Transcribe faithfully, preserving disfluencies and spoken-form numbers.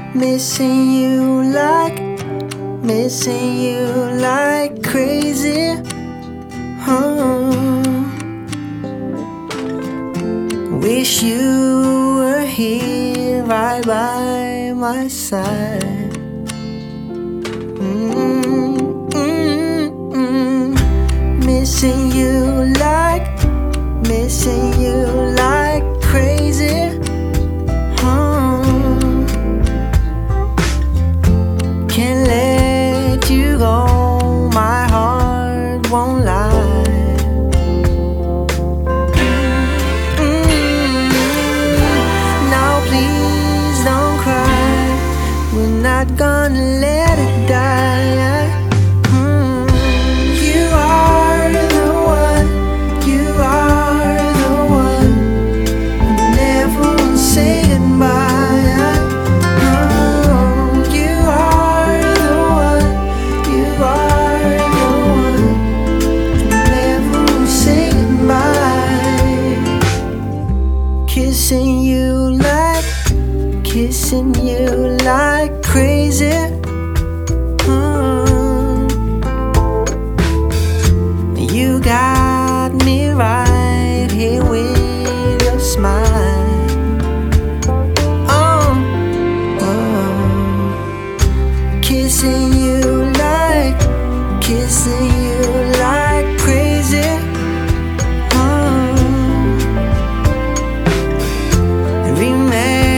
Missing you like, missing you like crazy. Oh, wish you were here right by my side. Mm, mm, mm. Missing you like, missing you like crazy. Oh, can't let you go, my heart won't lie. Mm, now please don't cry, we're not gonna let it die. Mm, you are the one, you are the one, never will say goodbye. Oh, you are the one, you are the one, never will say goodbye. Kissing you like, kissing you like crazy. Mm. You got me right here with your smile. Oh, oh. Kissing you like, kissing you like crazy. Oh, remember